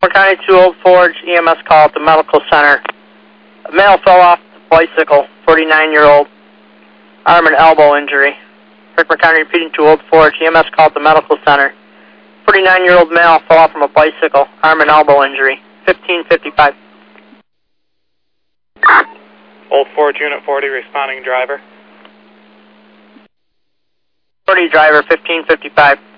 Moore County 2 Old Forge, EMS call at the medical center. A male fell off the bicycle, 49-year-old, arm and elbow injury. Moore County repeating 2 Old Forge, EMS call at the medical center. 49-year-old male fell off from a bicycle, arm and elbow injury, 1555. Old Forge, Unit 40, responding driver. 40 driver, 1555.